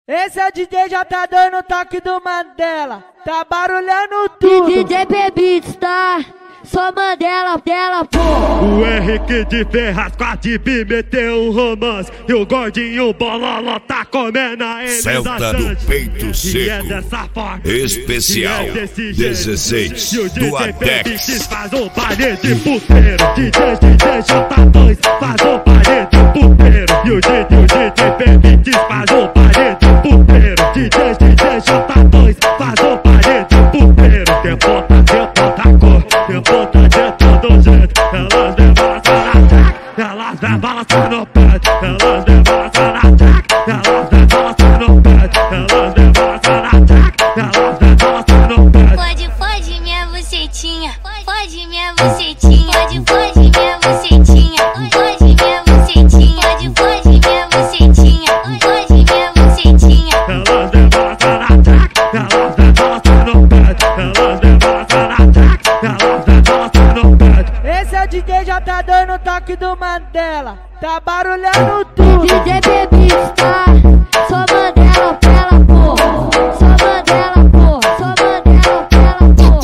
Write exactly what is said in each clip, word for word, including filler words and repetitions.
Esse é o D J, já tá dando o toque do Mandela, tá barulhando tudo. D J Beats, tá? Só Mandela, dela, pô. O Henrique de Ferraz com a Dib meteu um romance. E o gordinho bololó tá comendo a Elisa Celta do peito seco. é dessa forma. Especial é dezesseis do Adex. Faz um baile de puteiro. D J, D J J dois faz um baile de puteiro. E o D J, o D J Beats faz um baile de puteiro. D J, D J J dois faz um baile de puteiro. Tem ponta, tem ponta cor. Tem ponta de todo jeito. Elas devastam na track. Elas devastam no pé. Elas devastam na track. Elas devastam no pé. Elas devastam na track. Elas devastam no pé. Pode, pode minha bucetinha. Pode minha bucetinha. Pode, pode minha bucetinha. Pode minha bucetinha. Pode, pode minha bucetinha. Pode minha bucetinha. Elas devastam na track. Elas devastam no pé. Elas devastam na track. Elas devastam no pé. Esse é o D J, já tá dando o toque do Mandela, tá barulhando tudo. D J Beats, tá? Só Mandela, dela, pô. Só Mandela, pô. Só Mandela, dela, pô.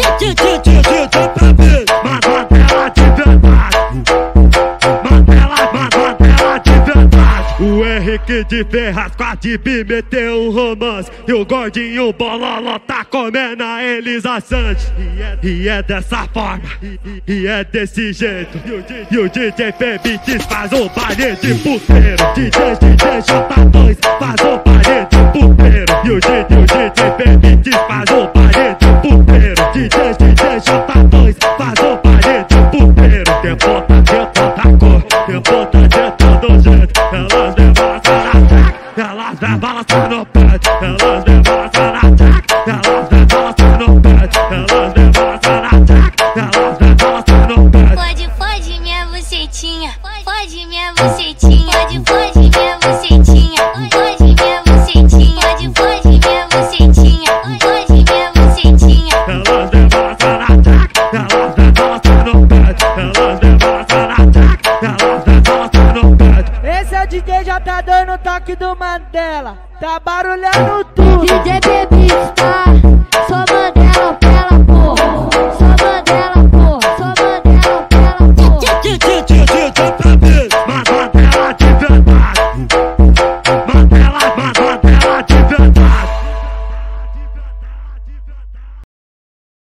Mandela de verdade. Mandela, Mandela de verdade. O Henrique de Ferraz com a Dib meteu um romance. E o gordinho bololó tá comendo a Elisa Santos. E é, e é dessa forma. E, e, e é desse jeito. E o, D- e o D J Beats faz um baile de puteiro. D J, D J J dois faz um baile de puteiro. E o D J, o D J Beats faz um baile de puteiro. D J, D J J dois faz um baile de puteiro. Tem ponta, tem ponta cor. Tem ponta de todo jeito. Elas devastam na track. Elas devastam no pé. Elas devastam na track. Elas devastam no pé. Elas devastam na track. Elas devastam no pé. Pode, pode minha bucetinha. Pode minha bucetinha. Pode, pode minha bucetinha. Pode minha bucetinha. Pode, pode minha bucetinha. Pode minha bucetinha. Elas devastam na track. Elas devastam no pé. Elas devastam na track. Elas devastam no pé. Esse é o D J, já tá dando o toque do Mandela, tá barulhando tudo. D J